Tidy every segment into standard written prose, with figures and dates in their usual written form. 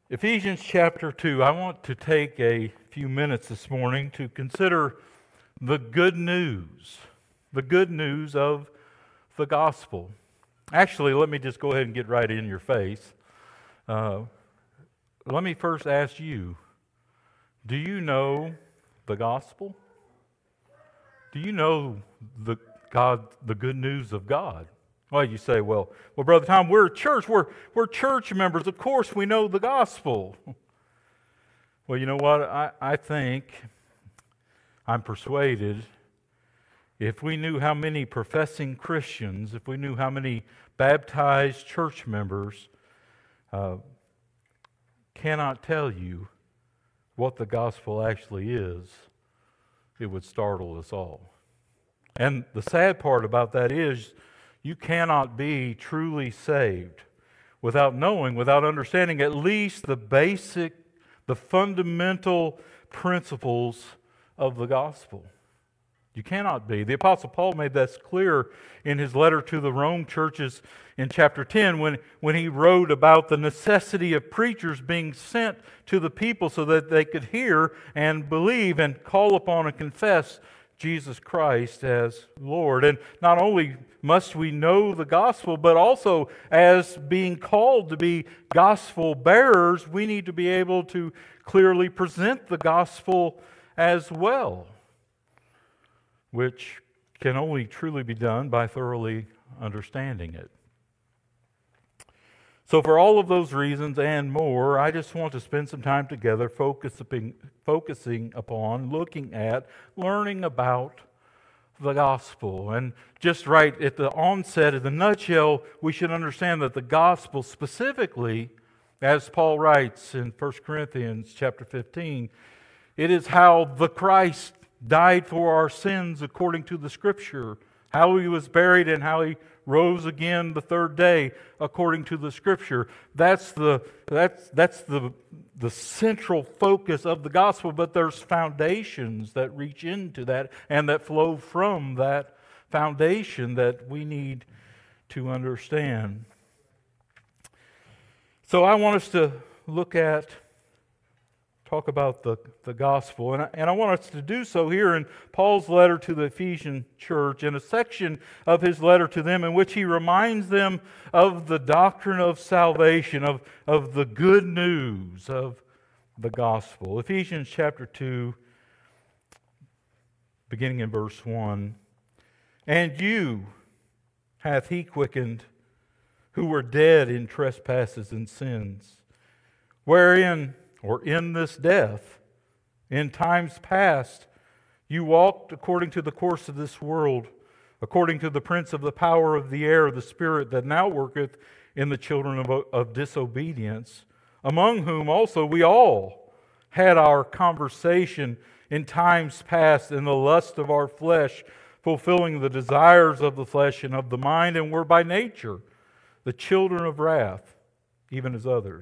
Ephesians chapter 2, I want to take a few minutes this morning to consider the good news of the gospel. Actually, let me just go ahead and get right in your face. Let me first ask you, do you know the gospel? Do you know the good news of God? Well, you say, well, Brother Tom, we're a church. We're church members. Of course, we know the gospel. Well, you know what? I think, I'm persuaded, if we knew how many professing Christians, if we knew how many baptized church members cannot tell you what the gospel actually is, it would startle us all. And the sad part about that is, you cannot be truly saved without knowing, without understanding at least the fundamental principles of the gospel. You cannot be. The Apostle Paul made that clear in his letter to the Rome churches in chapter 10 when he wrote about the necessity of preachers being sent to the people so that they could hear and believe and call upon and confess Jesus Christ as Lord. And not only must we know the gospel, but also as being called to be gospel bearers, we need to be able to clearly present the gospel as well, which can only truly be done by thoroughly understanding it. So for all of those reasons and more, I just want to spend some time together focusing upon, looking at, learning about the gospel. And just right at the onset, in the nutshell, we should understand that the gospel specifically, as Paul writes in 1 Corinthians chapter 15, it is how the Christ died for our sins according to the Scripture, how He was buried and how He rose again the third day according to the Scripture. That's the central focus of the gospel, but there's foundations that reach into that and that flow from that foundation that we need to understand. So I want us to talk about the gospel. And I want us to do so here in Paul's letter to the Ephesian church, in a section of his letter to them in which he reminds them of the doctrine of salvation, of the good news of the gospel. Ephesians chapter 2, beginning in verse 1. And you hath He quickened, who were dead in trespasses and sins, wherein or in this death, in times past, you walked according to the course of this world, according to the prince of the power of the air, the spirit that now worketh in the children of disobedience, among whom also we all had our conversation in times past in the lust of our flesh, fulfilling the desires of the flesh and of the mind, and were by nature the children of wrath, even as others.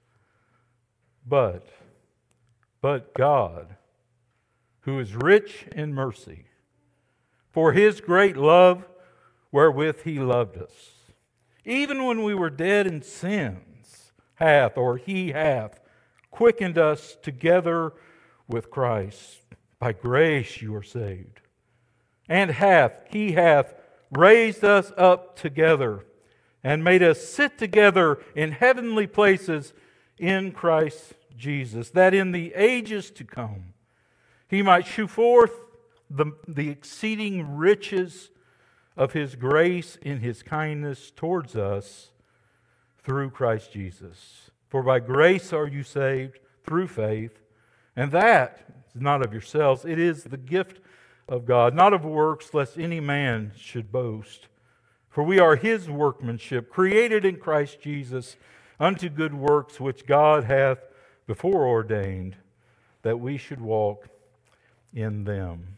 But God, who is rich in mercy, for His great love wherewith He loved us, even when we were dead in sins, He hath quickened us together with Christ. By grace you are saved. And He hath raised us up together and made us sit together in heavenly places in Christ Jesus, that in the ages to come He might shew forth the exceeding riches of His grace in His kindness towards us through Christ Jesus. For by grace are you saved through faith, and that is not of yourselves, it is the gift of God, not of works, lest any man should boast. For we are His workmanship, created in Christ Jesus, unto good works which God hath before ordained that we should walk in them.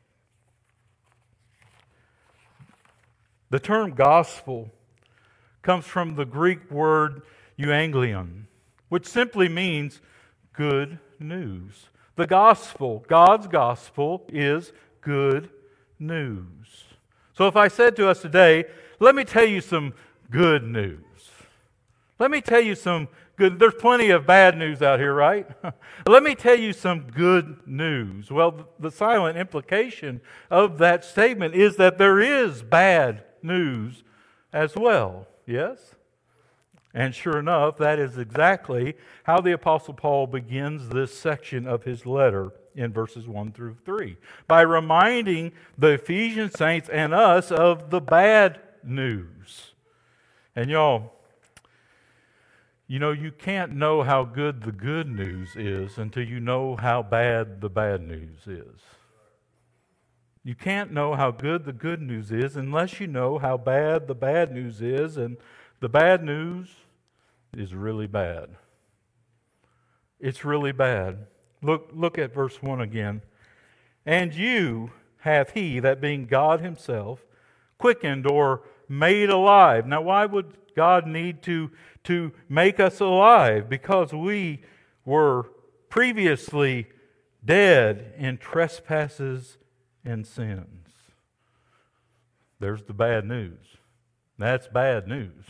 The term gospel comes from the Greek word euangelion, which simply means good news. The gospel, God's gospel, is good news. So if I said to us today, let me tell you some good news, Let me tell you some good, there's plenty of bad news out here, right? Let me tell you some good news. Well, the silent implication of that statement is that there is bad news as well, yes? And sure enough, that is exactly how the Apostle Paul begins this section of his letter in verses 1 through 3, by reminding the Ephesian saints and us of the bad news. And y'all, you know, you can't know how good the good news is until you know how bad the bad news is. You can't know how good the good news is unless you know how bad the bad news is, and the bad news is really bad. It's really bad. Look at verse 1 again. And you hath he, that being God himself, quickened or made alive. Now why would God need to make us alive? Because we were previously dead in trespasses and sins. There's the bad news. That's bad news.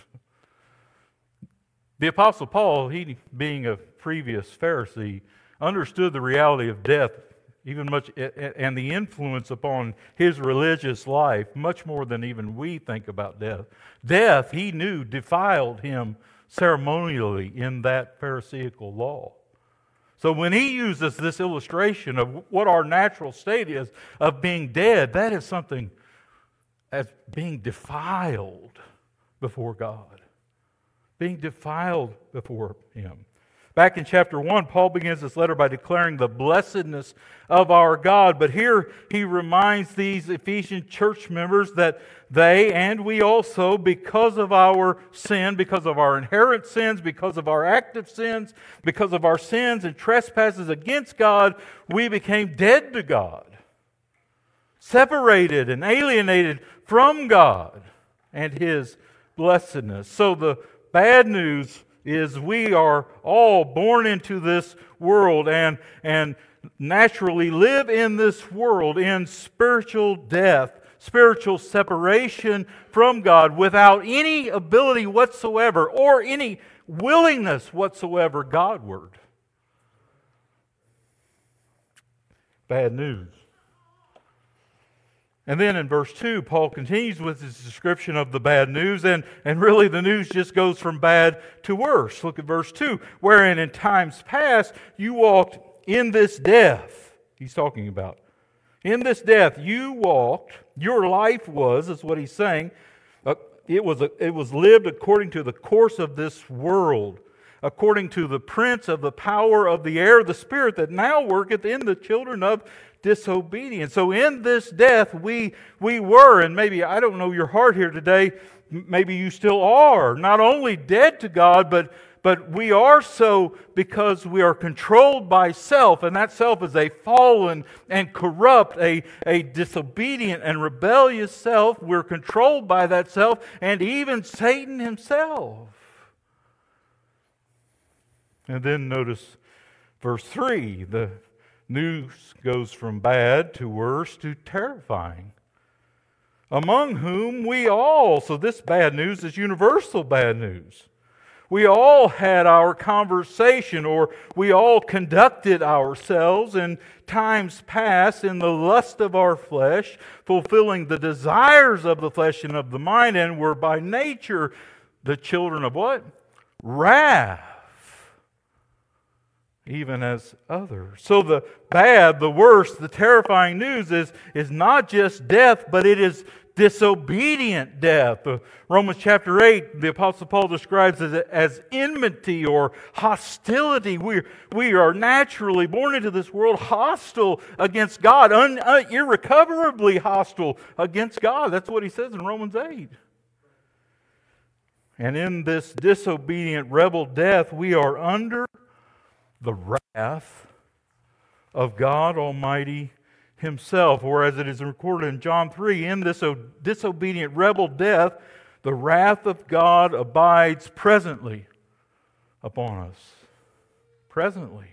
The Apostle Paul, he being a previous Pharisee, understood the reality of death even much, and the influence upon his religious life much more than even we think about death. Death, he knew, defiled him ceremonially in that Pharisaical law. So when he uses this illustration of what our natural state is of being dead, that is something as being defiled before God. Being defiled before Him. Back in chapter 1, Paul begins this letter by declaring the blessedness of our God. But here he reminds these Ephesian church members that they and we also, because of our sin, because of our inherent sins, because of our active sins, because of our sins and trespasses against God, we became dead to God. Separated and alienated from God and His blessedness. So the bad news is we are all born into this world and naturally live in this world in spiritual death, spiritual separation from God without any ability whatsoever or any willingness whatsoever Godward. Bad news. And then in verse 2, Paul continues with his description of the bad news, and really the news just goes from bad to worse. Look at verse 2, wherein in times past you walked in this death. He's talking about. In this death you walked, your life was, is what he's saying, it was lived according to the course of this world, according to the prince of the power of the air, the spirit that now worketh in the children of disobedience. So in this death we were, and maybe, I don't know your heart here today, maybe you still are, not only dead to God, but we are so because we are controlled by self, and that self is a fallen and corrupt, a disobedient and rebellious self. We're controlled by that self, and even Satan himself. And then notice verse 3, the news goes from bad to worse to terrifying. Among whom we all, so this bad news is universal bad news. We all had our conversation, or we all conducted ourselves in times past in the lust of our flesh, fulfilling the desires of the flesh and of the mind, and were by nature the children of what? Wrath. Even as others. So the bad, the worst, the terrifying news is not just death, but it is disobedient death. Romans chapter 8, the Apostle Paul describes it as enmity or hostility. We are naturally born into this world hostile against God, irrecoverably hostile against God. That's what he says in Romans 8. And in this disobedient rebel death, we are under the wrath of God Almighty Himself. Or as it is recorded in John 3, in this disobedient rebel death, the wrath of God abides presently upon us. Presently.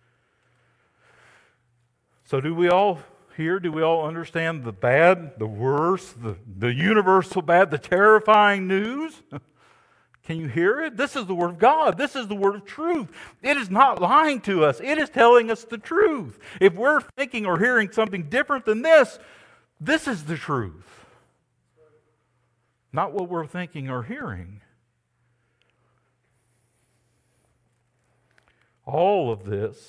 So do we all understand the bad, the worst, the universal bad, the terrifying news? Can you hear it? This is the Word of God. This is the Word of truth. It is not lying to us. It is telling us the truth. If we're thinking or hearing something different than this, this is the truth. Not what we're thinking or hearing. All of this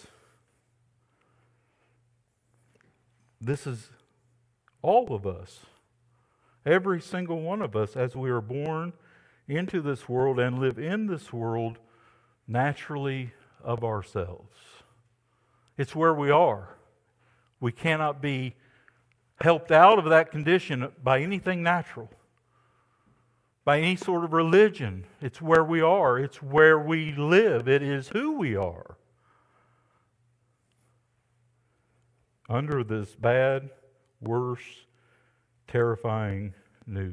is all of us. Every single one of us, as we are born into this world and live in this world naturally of ourselves. It's where we are. We cannot be helped out of that condition by anything natural, by any sort of religion. It's where we are. It's where we live. It is who we are. Under this bad, worse, terrifying news.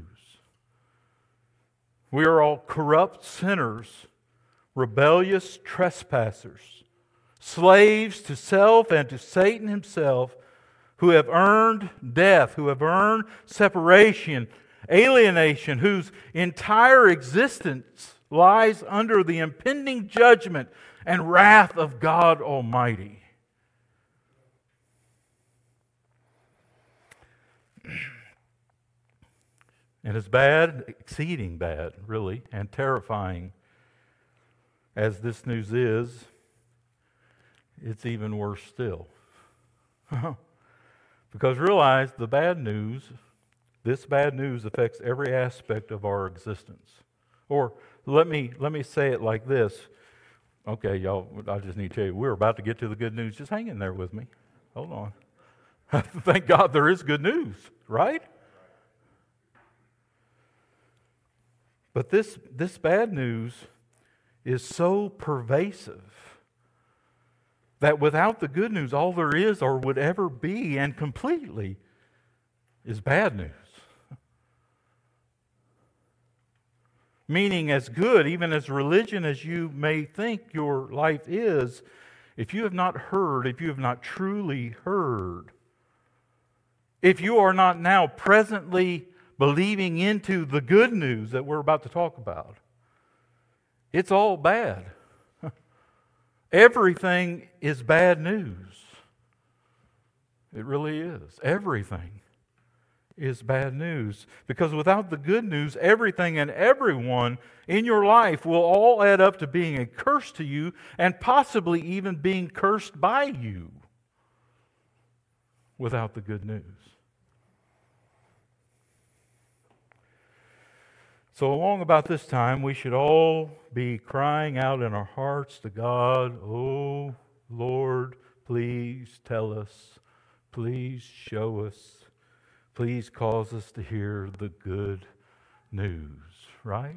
We are all corrupt sinners, rebellious trespassers, slaves to self and to Satan himself, who have earned death, who have earned separation, alienation, whose entire existence lies under the impending judgment and wrath of God Almighty. And as bad, exceeding bad, really, and terrifying as this news is, it's even worse still. Because realize the bad news, this bad news affects every aspect of our existence. Or let me say it like this. Okay, y'all, I just need to tell you, we're about to get to the good news. Just hang in there with me. Hold on. Thank God there is good news, right? But this bad news is so pervasive that without the good news, all there is or would ever be and completely is bad news. Meaning as good, even as religion as you may think your life is, if you have not heard, if you have not truly heard, if you are not now presently believing into the good news that we're about to talk about, it's all bad. Everything is bad news. It really is. Everything is bad news. Because without the good news, everything and everyone in your life will all add up to being a curse to you and possibly even being cursed by you without the good news. So along about this time, we should all be crying out in our hearts to God, "Oh, Lord, please tell us. Please show us. Please cause us to hear the good news." Right?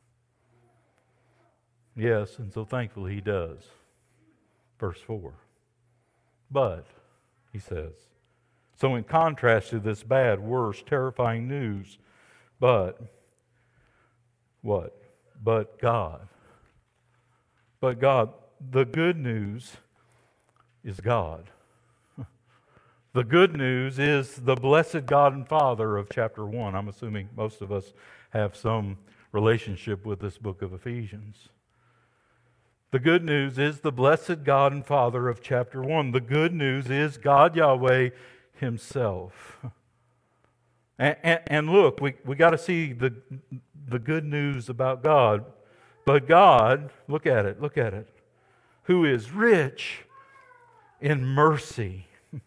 Yes, and so thankfully He does. Verse 4. But, He says, so in contrast to this bad, worse, terrifying news, but what? But God. But God. The good news is God. The good news is the blessed God and Father of chapter 1. I'm assuming most of us have some relationship with this book of Ephesians. The good news is the blessed God and Father of chapter 1. The good news is God Yahweh Himself. And look, we got to see the good news about God. But God, look at it, who is rich in mercy.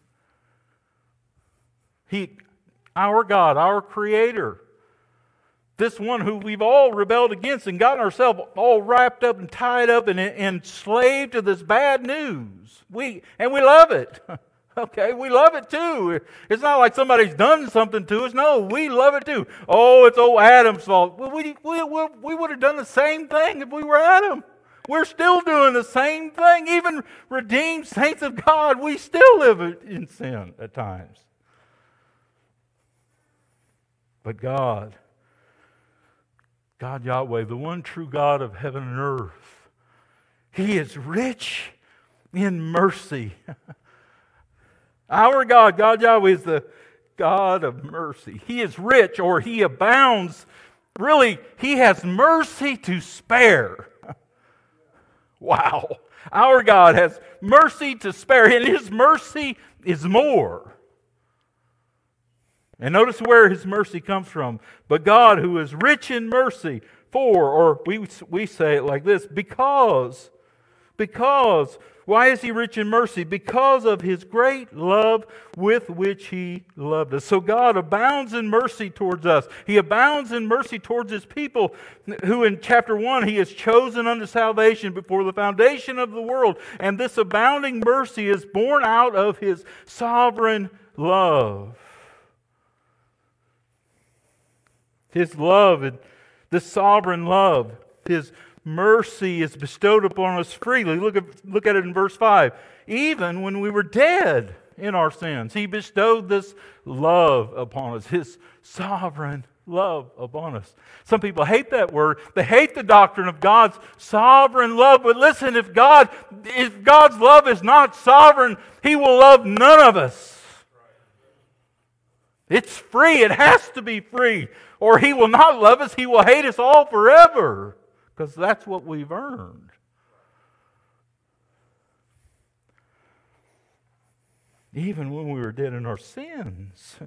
Our God, our Creator, this one who we've all rebelled against and gotten ourselves all wrapped up and tied up and enslaved to this bad news. We love it. Okay, we love it too. It's not like somebody's done something to us. No, we love it too. Oh, it's old Adam's fault. Well, we would have done the same thing if we were Adam. We're still doing the same thing. Even redeemed saints of God, we still live in sin at times. But God Yahweh, the one true God of heaven and earth, He is rich in mercy. Our God Yahweh, is the God of mercy. He is rich, or He abounds Really, He has mercy to spare. Wow. Our God has mercy to spare, and His mercy is more. And notice where His mercy comes from. But God, who is rich in mercy, or we say it like this, because, why is He rich in mercy? Because of His great love with which He loved us. So God abounds in mercy towards us. He abounds in mercy towards His people, who in chapter 1 He has chosen unto salvation before the foundation of the world. And this abounding mercy is born out of His sovereign love. His love, this sovereign love, His mercy is bestowed upon us freely. Look at it in verse 5. Even when we were dead in our sins, He bestowed this love upon us, His sovereign love upon us. Some people hate that word. They hate the doctrine of God's sovereign love. But listen, if God's love is not sovereign, He will love none of us. It's free. It has to be free. Or He will not love us. He will hate us all forever. Because that's what we've earned. Even when we were dead in our sins,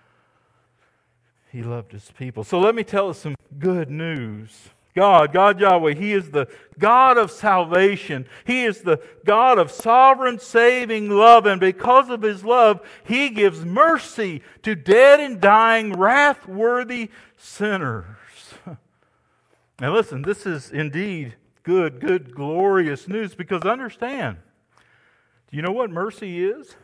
He loved His people. So let me tell us some good news. God Yahweh, He is the God of salvation. He is the God of sovereign saving love. And because of His love, He gives mercy to dead and dying, wrath-worthy sinners. Now listen, this is indeed good, glorious news, because understand, do you know what mercy is?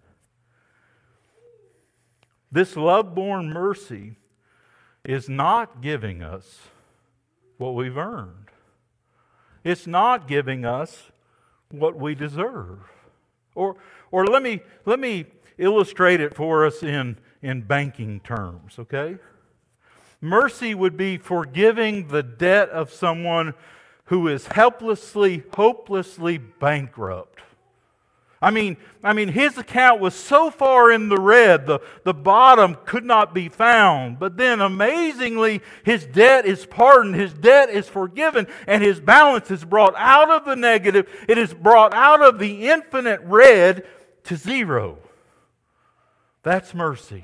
This love-born mercy is not giving us what we've earned. It's not giving us what we deserve. Or let me illustrate it for us in banking terms, okay? Mercy would be forgiving the debt of someone who is helplessly, hopelessly bankrupt. I mean, his account was so far in the red, the bottom could not be found. But then, amazingly, his debt is pardoned, his debt is forgiven, and his balance is brought out of the negative. It is brought out of the infinite red to zero. That's mercy.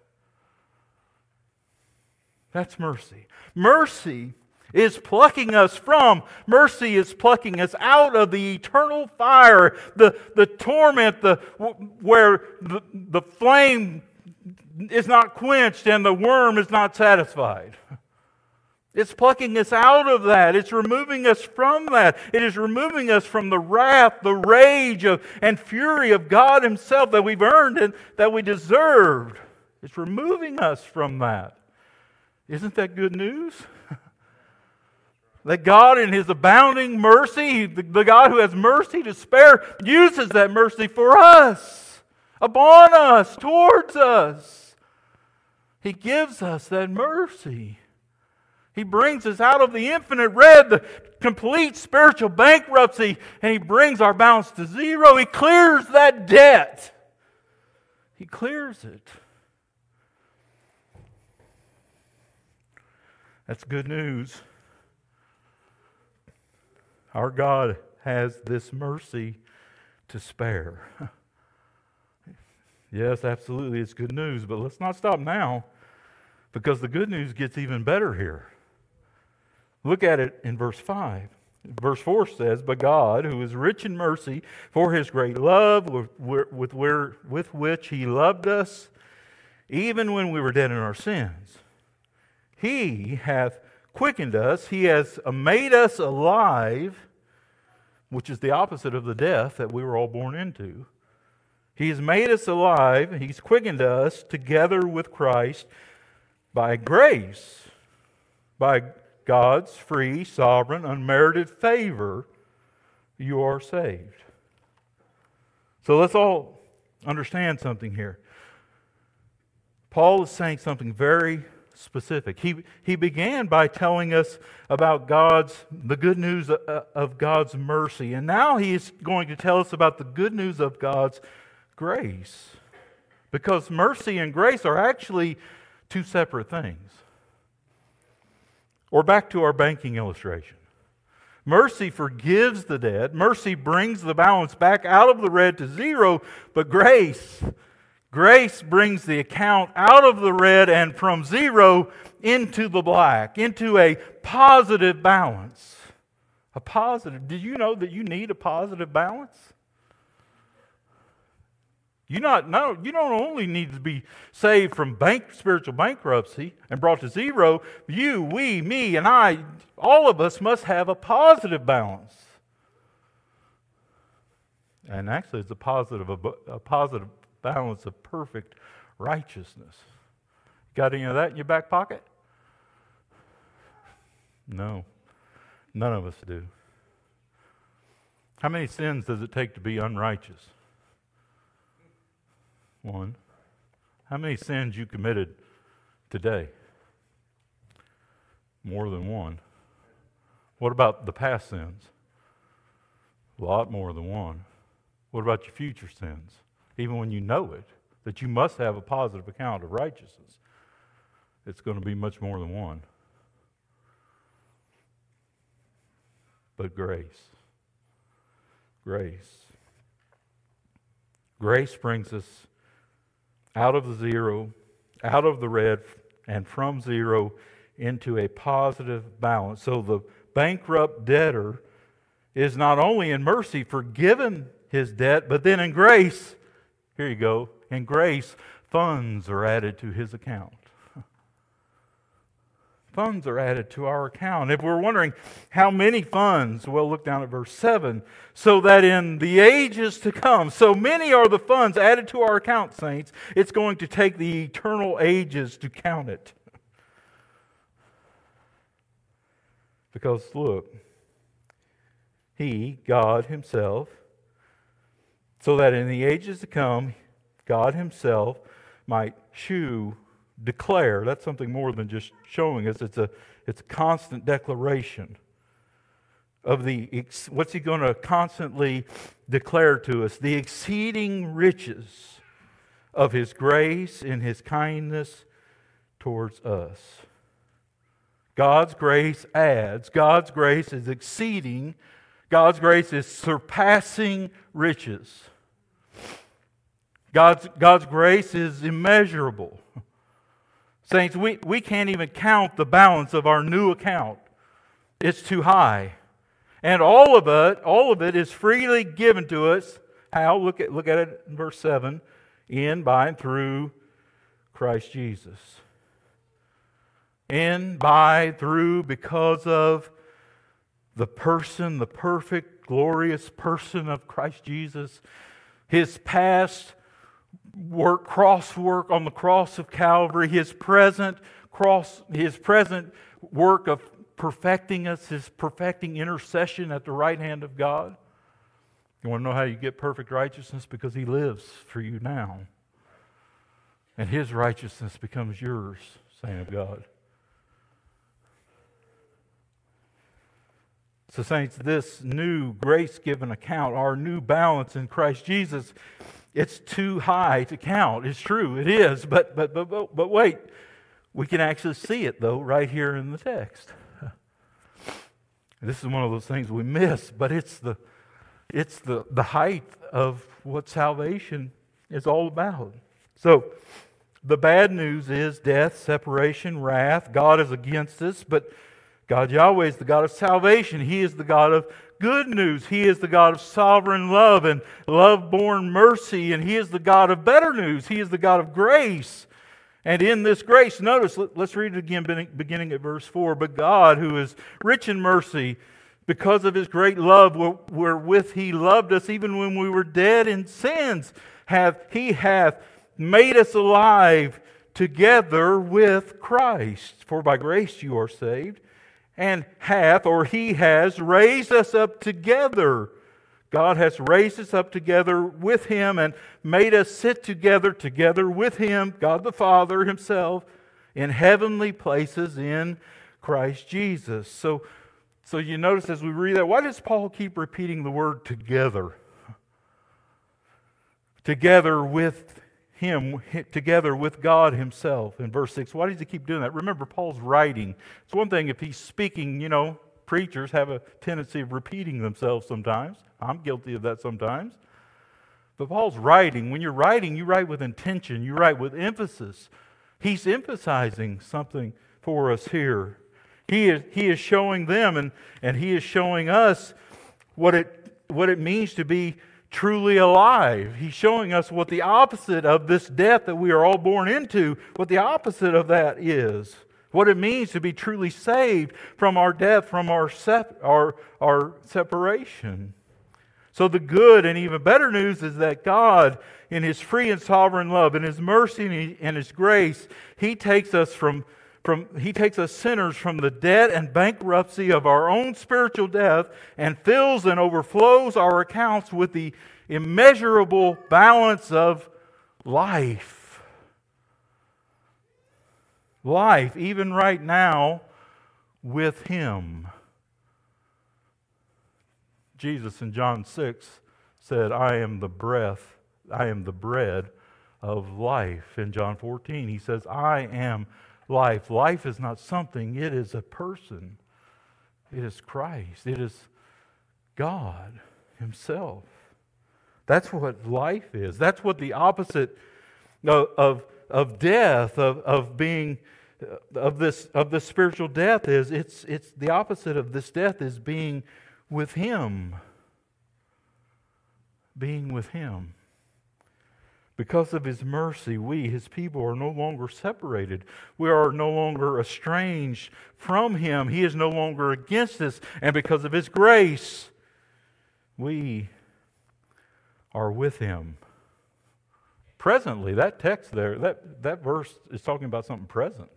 That's mercy. Mercy is plucking us from. Mercy is plucking us out of the eternal fire, the torment, where the flame is not quenched and the worm is not satisfied. It's plucking us out of that. It's removing us from that. It is removing us from the wrath, the rage and fury of God Himself that we've earned and that we deserved. It's removing us from that. Isn't that good news? That God in His abounding mercy, the God who has mercy to spare, uses that mercy for us, upon us, towards us. He gives us that mercy. He brings us out of the infinite red, the complete spiritual bankruptcy, and He brings our balance to zero. He clears that debt. He clears it. That's good news. Our God has this mercy to spare. Yes, absolutely, it's good news, but let's not stop now, because the good news gets even better here. Look at it in verse 5. Verse 4 says, "But God, who is rich in mercy, for His great love with which He loved us, even when we were dead in our sins, He hath quickened us, He has made us alive," which is the opposite of the death that we were all born into. He has made us alive, He's quickened us together with Christ by grace, by God's free, sovereign, unmerited favor, you are saved. So let's all understand something here. Paul is saying something very specific. He began by telling us about the good news of God's mercy. And now he is going to tell us about the good news of God's grace. Because mercy and grace are actually two separate things. Or back to our banking illustration. Mercy forgives the debt. Mercy brings the balance back out of the red to zero. But grace brings the account out of the red and from zero into the black, into a positive balance. A positive. Did you know that you need a positive balance? You don't only need to be saved from spiritual bankruptcy and brought to zero. You, we, me, and I, all of us must have a positive balance. And actually, it's a positive balance of perfect righteousness. Got any of that in your back pocket? No, none of us do. How many sins does it take to be unrighteous? One. How many sins you committed today? More than one. What about the past sins? A lot more than one. What about your future sins? Even when you know it, that you must have a positive account of righteousness, it's going to be much more than one. But grace. Grace brings us out of the zero, out of the red, and from zero into a positive balance. So the bankrupt debtor is not only in mercy forgiven his debt, but then in grace, here you go, in grace, funds are added to his account. Funds are added to our account. If we're wondering how many funds, well, look down at verse 7. So that in the ages to come, so many are the funds added to our account, saints, it's going to take the eternal ages to count it. Because look, He, God Himself, so that in the ages to come, God Himself might declare. That's something more than just showing us. It's a constant declaration of what's He going to constantly declare to us? The exceeding riches of His grace and His kindness towards us. God's grace adds. God's grace is exceeding. God's grace is surpassing riches. God's grace is immeasurable. Saints, we can't even count the balance of our new account. It's too high. And all of it is freely given to us. How? Look at it in verse 7. In, by, and through Christ Jesus. In, by, through, because of the person, the perfect, glorious person of Christ Jesus. His past cross work on the cross of Calvary, His present work of perfecting us, His perfecting intercession at the right hand of God. You want to know how you get perfect righteousness? Because He lives for you now. And His righteousness becomes yours, saint of God. So saints, this new grace-given account, our new balance in Christ Jesus, it's too high to count. It's true, it is. But wait, we can actually see it though right here in the text. This is one of those things we miss, but it's the height of what salvation is all about. So the bad news is death, separation, wrath. God is against us, but God Yahweh is the God of salvation. He is the God of good news. He is the God of sovereign love and love-born mercy. And He is the God of better news. He is the God of grace. And in this grace, notice, let's read it again beginning at verse 4. But God, who is rich in mercy, because of His great love wherewith He loved us, even when we were dead in sins, He hath made us alive together with Christ. For by grace you are saved. And He has raised us up together. God has raised us up together with Him and made us sit together with Him, God the Father Himself, in heavenly places in Christ Jesus. So you notice as we read that, why does Paul keep repeating the word together? Together with Him together with God Himself. In verse 6, why does He keep doing that? Remember, Paul's writing. It's one thing if he's speaking, preachers have a tendency of repeating themselves sometimes. I'm guilty of that sometimes. But Paul's writing. When you're writing, you write with intention. You write with emphasis. He's emphasizing something for us here. He is showing them and He is showing us what it means to be truly alive. He's showing us what the opposite of this death that we are all born into, what the opposite of that is. What it means to be truly saved from our death, from our separation. So the good and even better news is that God, in His free and sovereign love, in His mercy and His grace, He takes us He takes us sinners from the debt and bankruptcy of our own spiritual death and fills and overflows our accounts with the immeasurable balance of life. Life, even right now, with Him. Jesus in John 6 said, I am the bread of life. In John 14, He says, I am life. Life is not something, it is a person. It is Christ. It is God Himself. That's what life is. That's what the opposite of death, of being of this spiritual death is. It's the opposite of this death is being with Him. Being with Him. Because of His mercy, we, His people, are no longer separated. We are no longer estranged from Him. He is no longer against us. And because of His grace, we are with Him. Presently, that text there, that verse is talking about something present.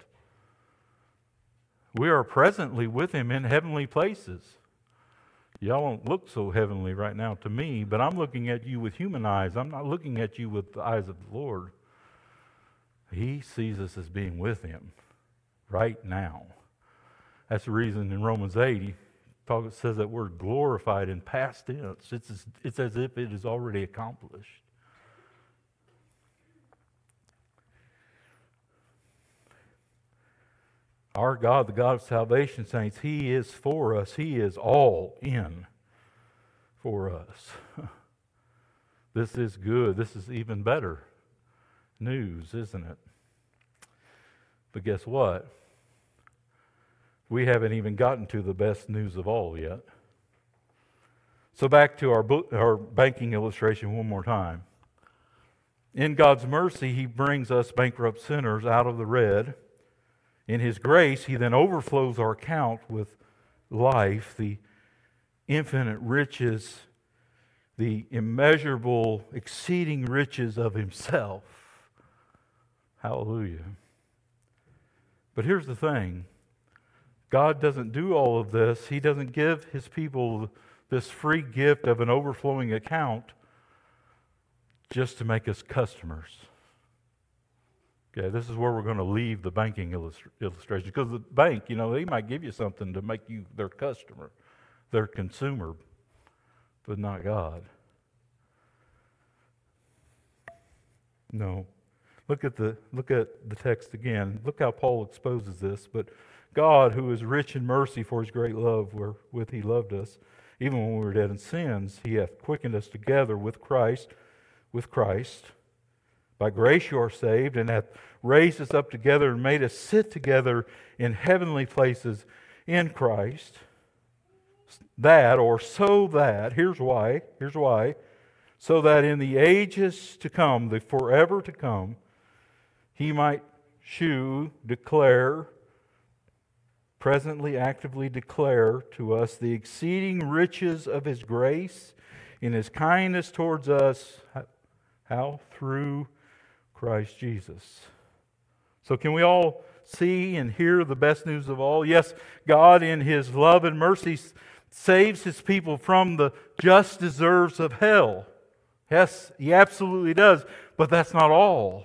We are presently with Him in heavenly places. Y'all don't look so heavenly right now to me, but I'm looking at you with human eyes. I'm not looking at you with the eyes of the Lord. He sees us as being with Him right now. That's the reason in Romans 8, it says that word glorified in past tense. It's as if it is already accomplished. Our God, the God of salvation, saints, He is for us. He is all in for us. This is good. This is even better news, isn't it? But guess what? We haven't even gotten to the best news of all yet. So back to our banking illustration one more time. In God's mercy, He brings us bankrupt sinners out of the red. In His grace, He then overflows our account with life, the infinite riches, the immeasurable, exceeding riches of Himself. Hallelujah. But here's the thing. God doesn't do all of this. He doesn't give His people this free gift of an overflowing account just to make us customers. Okay, this is where we're going to leave the banking illustration. Because the bank, they might give you something to make you their customer, their consumer, but not God. No. Look at the text again. Look how Paul exposes this. But God, who is rich in mercy for His great love wherewith He loved us, even when we were dead in sins, He hath quickened us together with Christ. By grace you are saved, and hath raised us up together and made us sit together in heavenly places in Christ. Here's why, so that in the ages to come, the forever to come, He might presently actively declare to us the exceeding riches of His grace in His kindness towards us. How? Through Christ Jesus. So can we all see and hear the best news of all? Yes, God in His love and mercy saves His people from the just deserts of hell. Yes, He absolutely does. But that's not all.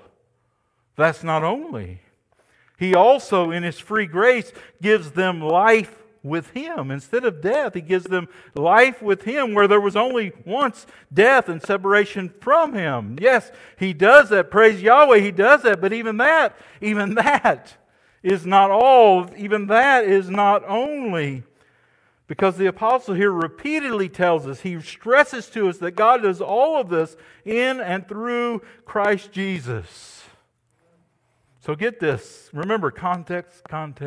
That's not only. He also, in His free grace, gives them life with Him. Instead of death, He gives them life with Him, where there was only once death and separation from Him. Yes, He does that. Praise Yahweh, He does that. But even that is not all. Even that is not only. Because the apostle here repeatedly tells us, he stresses to us that God does all of this in and through Christ Jesus. So get this. Remember, context.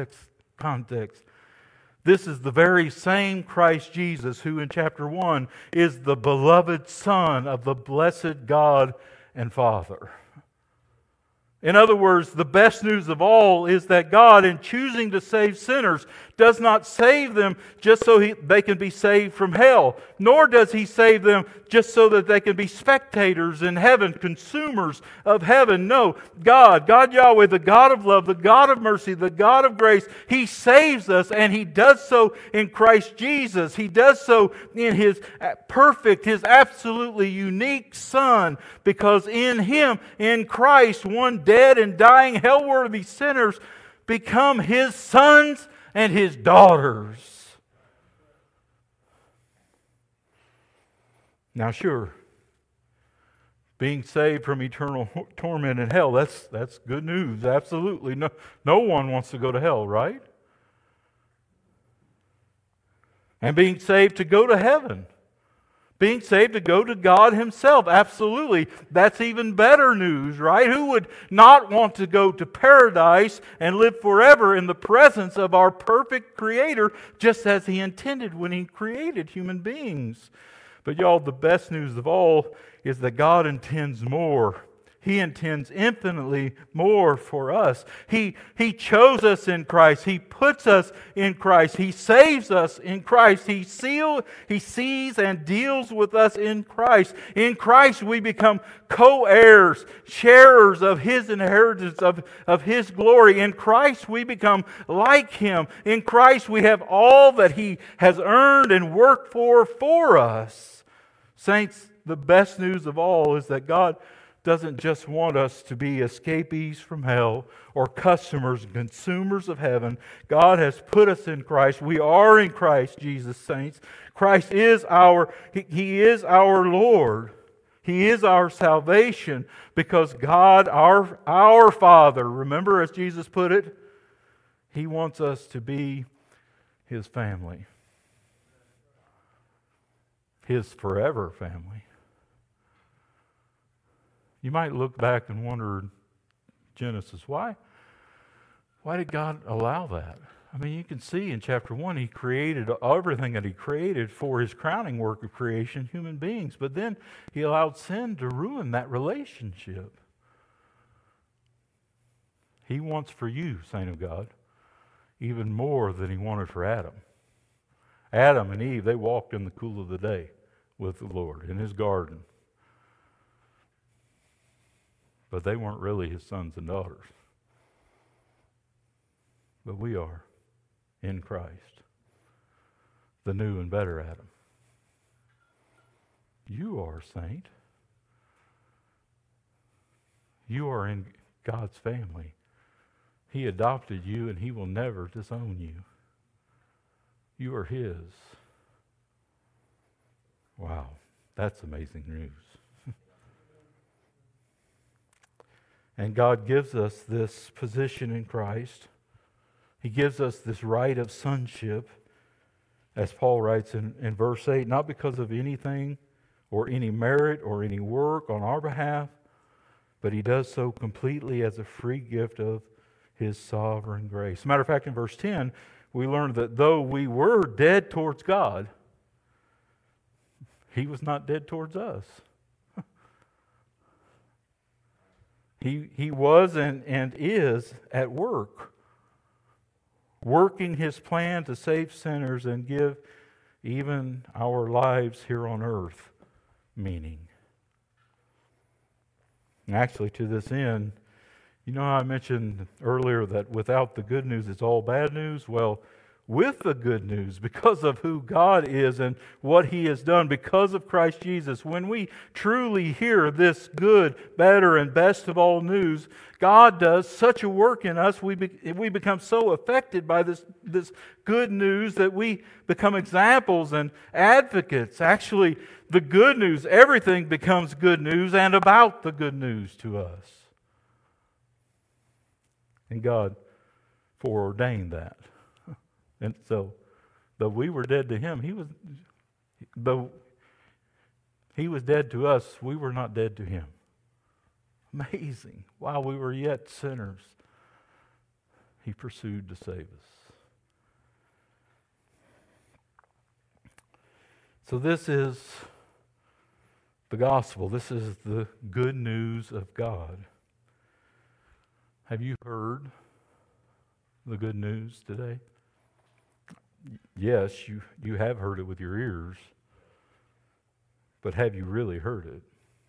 This is the very same Christ Jesus who in chapter 1 is the beloved Son of the blessed God and Father. In other words, the best news of all is that God, in choosing to save sinners, does not save them just so they can be saved from hell, nor does He save them just so that they can be spectators in heaven, consumers of heaven. No, God Yahweh, the God of love, the God of mercy, the God of grace, He saves us, and He does so in Christ Jesus. He does so in His perfect, His absolutely unique Son, because in Him, in Christ, one dead and dying hell-worthy sinners become His sons and His daughters. Now sure, being saved from eternal torment in hell, that's good news, absolutely. No one wants to go to hell, right? And being saved to go to heaven. Being saved to go to God Himself. Absolutely. That's even better news, right? Who would not want to go to paradise and live forever in the presence of our perfect Creator, just as He intended when He created human beings? But y'all, the best news of all is that God intends more. He intends infinitely more for us. He chose us in Christ. He puts us in Christ. He saves us in Christ. He sees and deals with us in Christ. In Christ we become co-heirs, sharers of His inheritance, of His glory. In Christ we become like Him. In Christ we have all that He has earned and worked for us. Saints, the best news of all is that God doesn't just want us to be escapees from hell or customers and consumers of heaven. God has put us in Christ. We are in Christ Jesus, saints. Christ is He is our Lord. He is our salvation because God, our Father, remember as Jesus put it, He wants us to be His family. His forever family. You might look back and wonder, Genesis, why did God allow that? I mean, you can see in chapter 1, He created everything that He created for His crowning work of creation, human beings. But then He allowed sin to ruin that relationship. He wants for you, saint of God, even more than He wanted for Adam. Adam and Eve, they walked in the cool of the day with the Lord in His garden. But they weren't really His sons and daughters. But we are in Christ, the new and better Adam. You are, saint. You are in God's family. He adopted you and He will never disown you. You are His. Wow, that's amazing news. And God gives us this position in Christ. He gives us this right of sonship, as Paul writes in verse 8, not because of anything or any merit or any work on our behalf, but He does so completely as a free gift of His sovereign grace. As a matter of fact, in verse 10, we learned that though we were dead towards God, He was not dead towards us. He was and is at work, working His plan to save sinners and give even our lives here on earth meaning. And actually, to this end, you know how I mentioned earlier that without the good news it's all bad news? Well, with the good news because of who God is and what He has done because of Christ Jesus. When we truly hear this good, better, and best of all news, God does such a work in us. We become so affected by this good news that we become examples and advocates. Actually, the good news, everything becomes good news and about the good news to us. And God foreordained that. And so, though we were dead to Him, though He was dead to us, we were not dead to Him. Amazing. While we were yet sinners, He pursued to save us. So this is the gospel. This is the good news of God. Have you heard the good news today? Yes, you have heard it with your ears, but have you really heard it?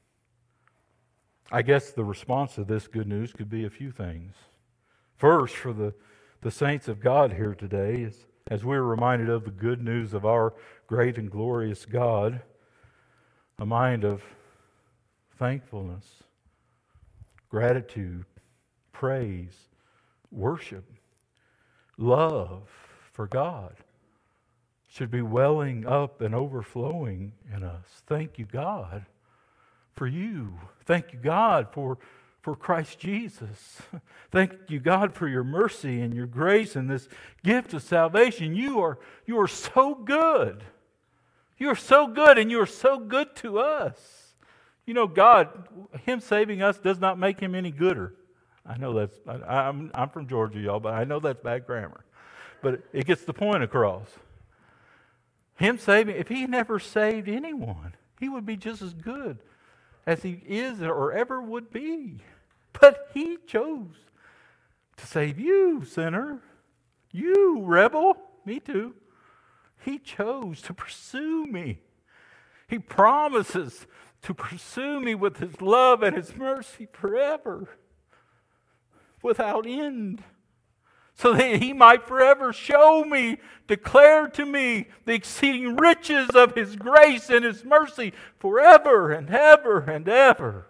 I guess the response to this good news could be a few things. First, for the saints of God here today, as we're reminded of the good news of our great and glorious God, a mind of thankfulness, gratitude, praise, worship, love for God should be welling up and overflowing in us. Thank you, God, for you. Thank you, God, for Christ Jesus. Thank you, God, for your mercy and your grace and this gift of salvation. You are so good. You are so good, and you are so good to us. You know, God, Him saving us does not make Him any gooder. I know I'm from Georgia, y'all, but I know that's bad grammar. But it gets the point across. Him saving, if He never saved anyone, He would be just as good as He is or ever would be. But He chose to save you, sinner. You, rebel. Me too. He chose to pursue me. He promises to pursue me with His love and His mercy forever, without end, so that He might forever show me, declare to me the exceeding riches of His grace and His mercy forever and ever and ever.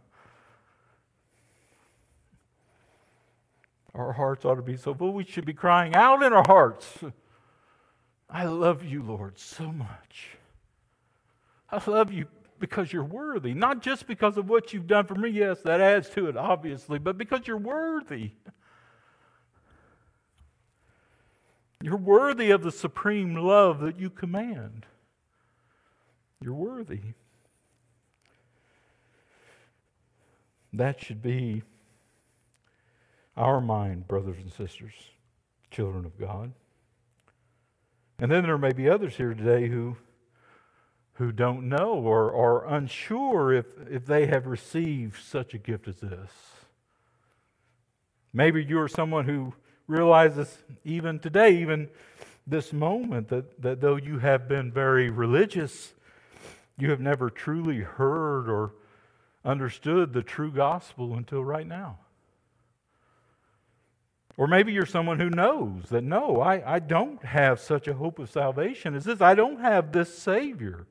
Our hearts ought to be so full. We should be crying out in our hearts, I love you, Lord, so much. I love you because you're worthy. Not just because of what you've done for me. Yes, that adds to it, obviously, but because you're worthy. You're worthy of the supreme love that you command. You're worthy. That should be our mind, brothers and sisters, children of God. And then there may be others here today who don't know or are unsure if they have received such a gift as this. Maybe you are someone who realizes even today, even this moment, that though you have been very religious, you have never truly heard or understood the true gospel until right now. Or maybe you're someone who knows that, no, I don't have such a hope of salvation as this. I don't have this Savior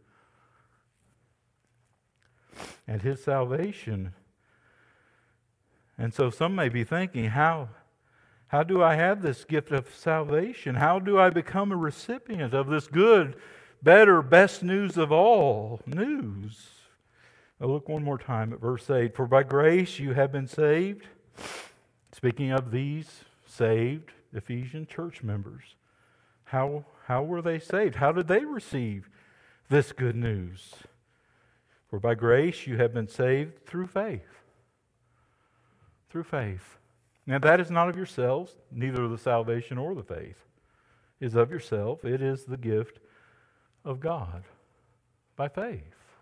and His salvation. And so some may be thinking, how do I have this gift of salvation? How do I become a recipient of this good, better, best news of all news? Now look one more time at verse 8. For by grace you have been saved. Speaking of these saved Ephesian church members, how were they saved? How did they receive this good news? For by grace you have been saved through faith. Through faith. Now that is not of yourselves, neither the salvation or the faith is of yourself. It is the gift of God by faith.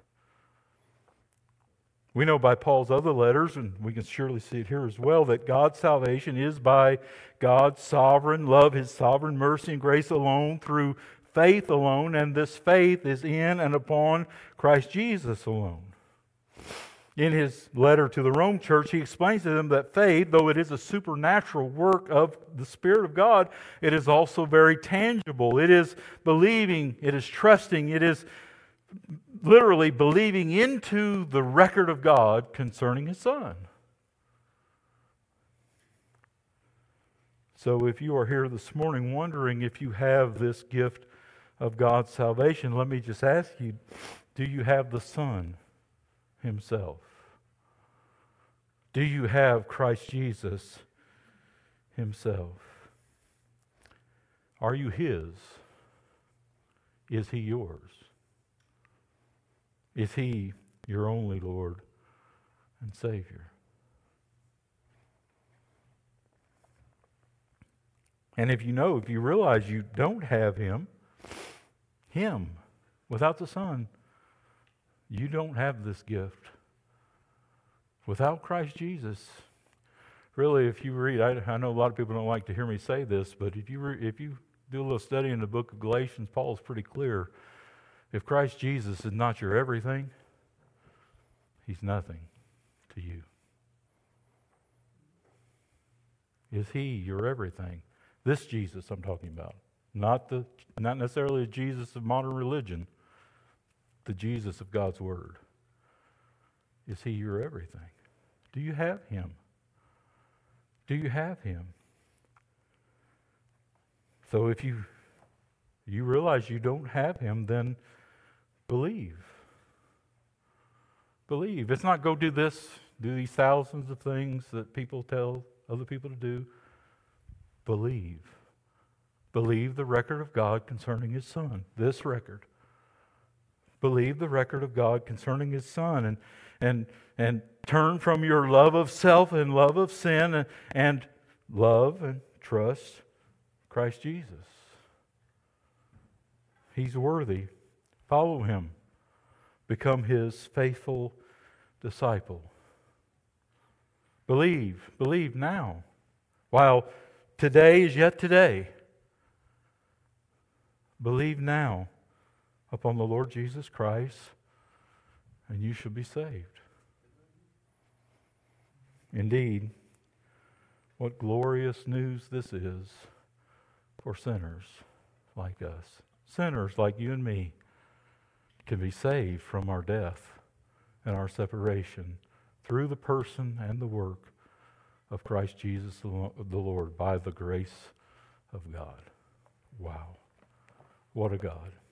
We know by Paul's other letters, and we can surely see it here as well, that God's salvation is by God's sovereign love, His sovereign mercy and grace alone, through faith alone, and this faith is in and upon Christ Jesus alone. In his letter to the Rome church, he explains to them that faith, though it is a supernatural work of the Spirit of God, it is also very tangible. It is believing, it is trusting, it is literally believing into the record of God concerning His Son. So if you are here this morning wondering if you have this gift of God's salvation, let me just ask you, do you have the Son Himself? Do you have Christ Jesus Himself? Are you His? Is He yours? Is He your only Lord and Savior? And if you realize you don't have Him, without the Son, you don't have this gift. Without Christ Jesus, really, if you read, I know a lot of people don't like to hear me say this, but if you do a little study in the book of Galatians, Paul is pretty clear. If Christ Jesus is not your everything, He's nothing to you. Is He your everything? This Jesus I'm talking about, not necessarily the Jesus of modern religion, the Jesus of God's Word. Is He your everything? Do you have Him? Do you have Him? So if you realize you don't have Him, then believe. Believe. It's not go do this, do these thousands of things that people tell other people to do. Believe. Believe the record of God concerning His Son. This record. Believe the record of God concerning His Son, and turn from your love of self and love of sin and love and trust Christ Jesus. He's worthy. Follow Him. Become His faithful disciple. Believe. Believe now. While today is yet today. Believe now upon the Lord Jesus Christ, and you shall be saved. Indeed, what glorious news this is for sinners like us. Sinners like you and me can be saved from our death and our separation through the person and the work of Christ Jesus the Lord by the grace of God. Wow. What a God.